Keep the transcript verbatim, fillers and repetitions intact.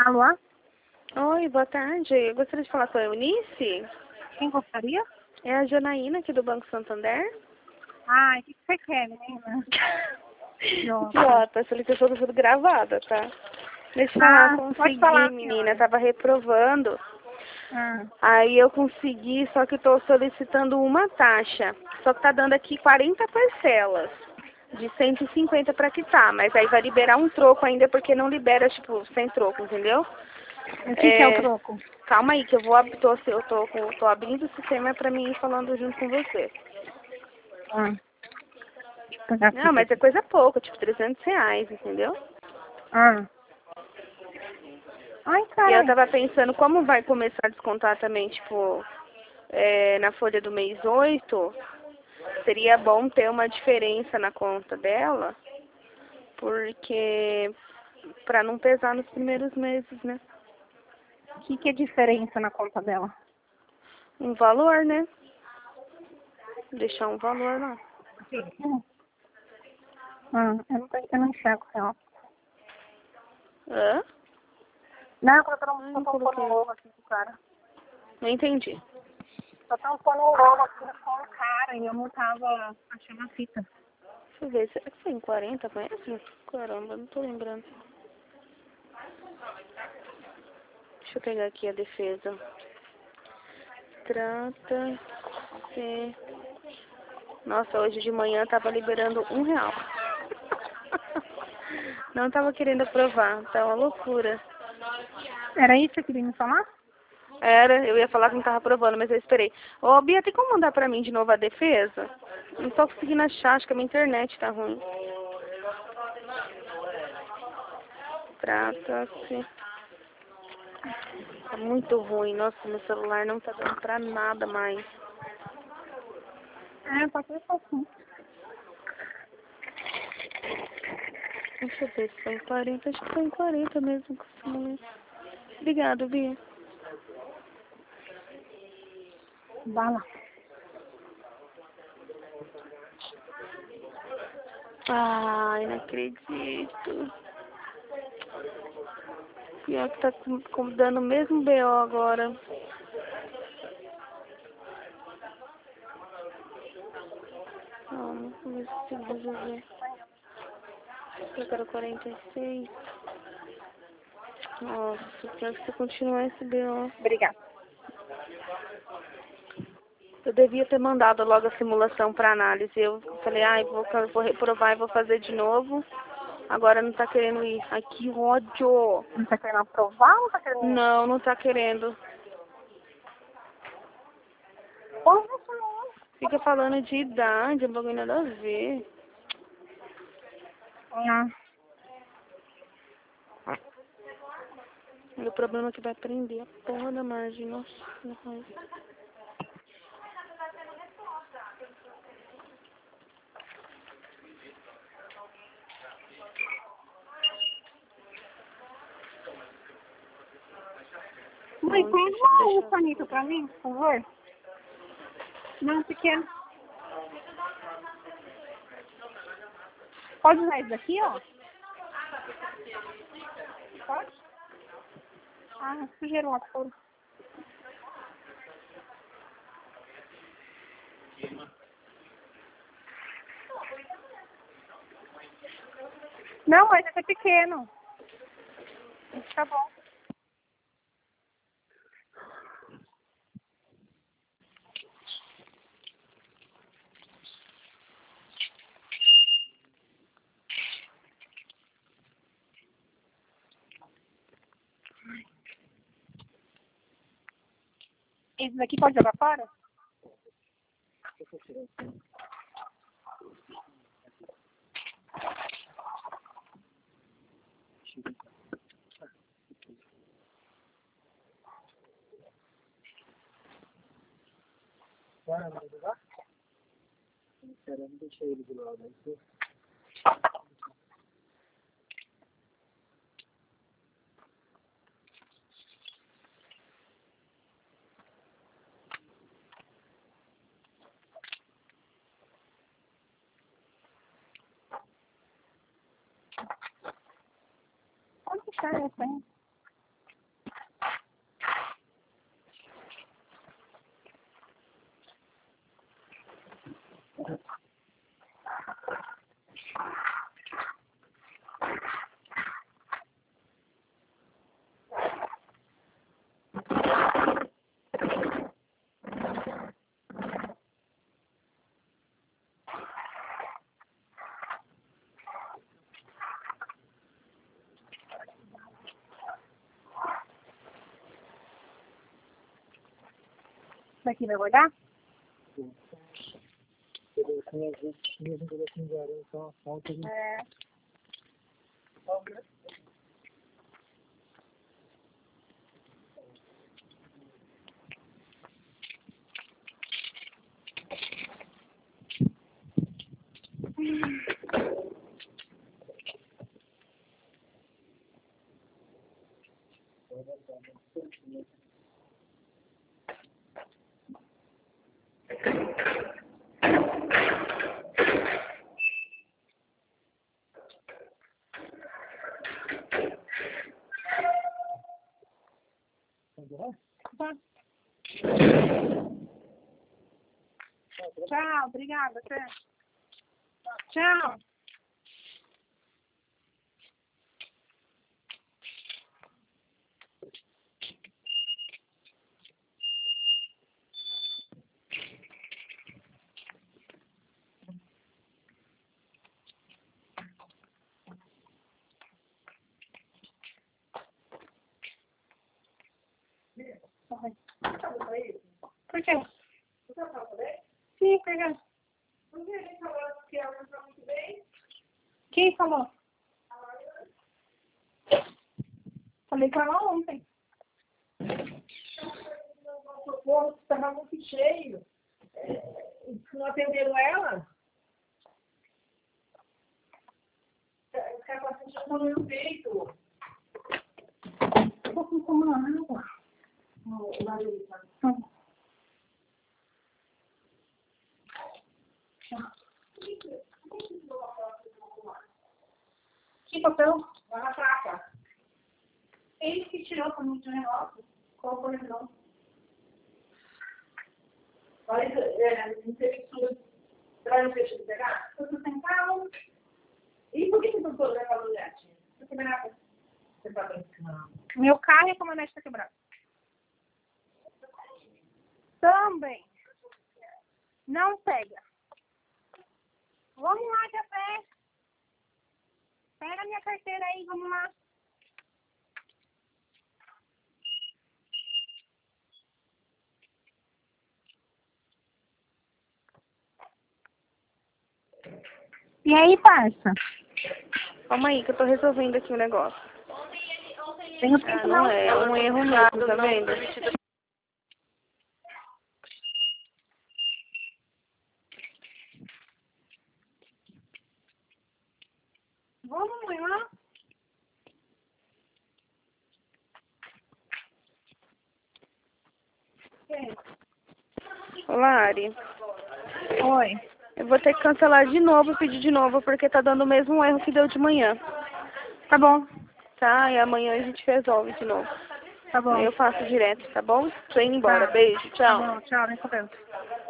Alô? Oi, boa tarde. Eu gostaria de falar com a Eunice. Quem gostaria? É a Janaína aqui do Banco Santander. Ai, o que que você quer, menina? Idiota. Idiota, essa ligação tá tudo gravada, tá? Deixa eu Ah, falar, pode consegui, falar, menina. senhora. Tava reprovando. Ah, Aí eu consegui, só que tô solicitando uma taxa. Só que tá dando aqui quarenta parcelas. De cento e cinquenta pra quitar. Mas aí vai liberar um troco ainda, porque não libera, tipo, sem troco, entendeu? o que que é o troco? Calma aí, que eu vou ab- tô, eu tô, com- tô abrindo o sistema pra mim ir falando junto com você. Ah, deixa eu pegar a Não, fita mas é aqui. coisa pouca, tipo trezentos reais, entendeu? Ah. Ai, E eu caralho. tava pensando, como vai começar a descontar também, tipo, é, na folha do mês oito, seria bom ter uma diferença na conta dela, porque pra não pesar nos primeiros meses, né? O que que é diferença na conta dela? Um valor, né? Deixar um valor lá. Hum. Ah, eu não, tô, eu não enxergo ela. Hã? Não, eu tô dando Ai, um não tô pondo um coloquei. logo aqui pro cara. Não entendi. Só tava pondo um logo aqui com o cara e eu não tava achando a fita. Deixa eu ver, será que foi em quarenta mesmo? Caramba, não tô lembrando. Deixa eu pegar aqui a defesa. Trata-se... Nossa, hoje de manhã tava liberando um real. Não tava querendo aprovar, tá uma loucura. Era isso que você queria me falar? Era, eu ia falar que não tava aprovando, mas eu esperei. Ô, Bia, tem como mandar pra mim de novo a defesa? Não tô conseguindo achar, acho que a minha internet tá ruim. Trata-se... Tá muito ruim, nossa, meu celular não tá dando pra nada mais. É, pode ser assim. Deixa eu ver se foi em quarenta, acho que foi em quarenta mesmo. Costuma. Obrigada, Bia. Bala. Ai, não acredito. Pior que tá com, com- dando o mesmo B O agora. Calma, vamos ver se eu consigo resolver. Eu quero quarenta e seis. Nossa, pior que se continuar esse B O. Obrigada. Eu devia ter mandado logo a simulação para análise. Eu falei, ai, vou, vou reprovar e vou fazer de novo. Agora não tá querendo ir. Ai, que ódio. Não tá querendo aprovar ou tá querendo... Não, não tá querendo. Porra, isso não. Fica falando de idade, não bagulho nada a ver. Ah, E o problema é que vai prender a porra da margem. Nossa, que raiva. mãe, Bom, pega deixa, deixa uma eu caneta pra mim, por favor. Não, pequeno. Pode usar isso daqui, ó? Pode? Ah, sujeirou a cor. Não, mas esse é pequeno. Tá bom. Esse daqui pode jogar fora? Pode deixar essa aí. Daqui vai guardar? É. Tá. Tchau, obrigada. Até. Tchau. Por quê? Sim, por quê? Quem falou? Falei com ela ontem. O socorro estava muito cheio. Não atenderam ela? Os capacetes já estão no peito. Vou tomar água. O marido tá. Que papel? Vai na placa. Ele que tirou pra mim de negócio. Colocou no negócio. Mas, é, não teve tudo. Pra não deixar de pegar? Eu tô sem carro. E por que você não pôs levar a mulher? Você quebrada? Você tá brincando? Meu carro e a caminhonete tá quebrado. Também. Não pega. Vamos lá, café. Pega minha carteira aí, vamos lá. E aí, parça? Calma aí que eu tô resolvendo aqui o negócio. Tenho Ah, tempo não é, é um erro mesmo, tá vendo? Vamos lá. Olá, Ari. Oi. Eu vou ter que cancelar de novo, pedir de novo, porque tá dando o mesmo erro que deu de manhã. Tá bom. Tá? E amanhã a gente resolve de novo. Tá bom. Eu faço direto, tá bom? Tô indo embora. Tá. Beijo, Tá tchau. bom, tchau, vem com Deus.